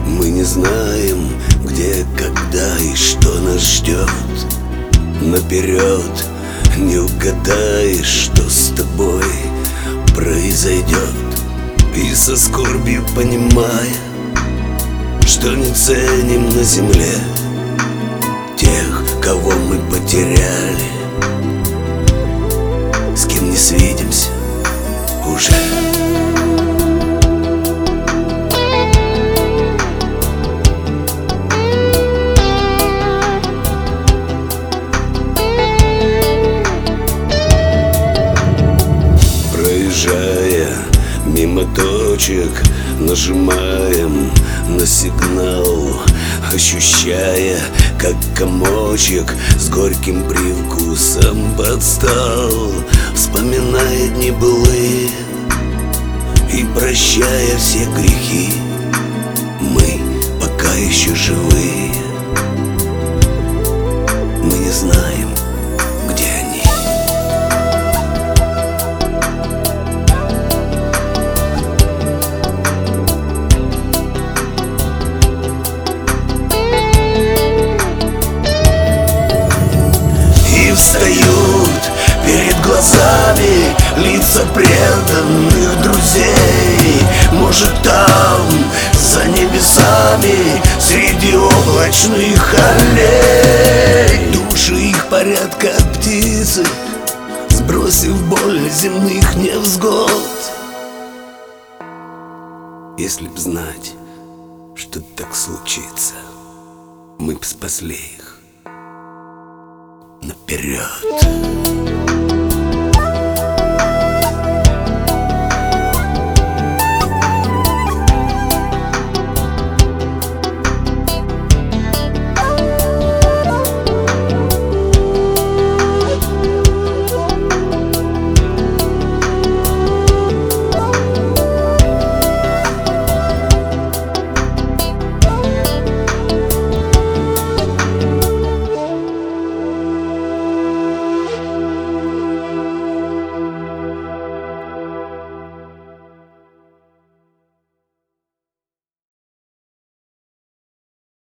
Мы не знаем, где, когда и что нас ждет. Наперед не угадаешь, что с тобой произойдет. И со скорбью понимая, что не ценим на земле тех, кого мы потеряли, с кем не свидимся уже. Проезжая мимо точек, нажимаем на сигнал, ощущая, как комочек с горьким привкусом подстал. Вспоминая дни былые и прощая все грехи, мы пока еще живые. Мы не знаем, где они. И встают перед глазами лица преданных друзей. Может, там, за небесами, среди облачных аллей, души их парят, как птицы, сбросив боль земных невзгод. Если б знать, что так случится, мы б спасли их наперед.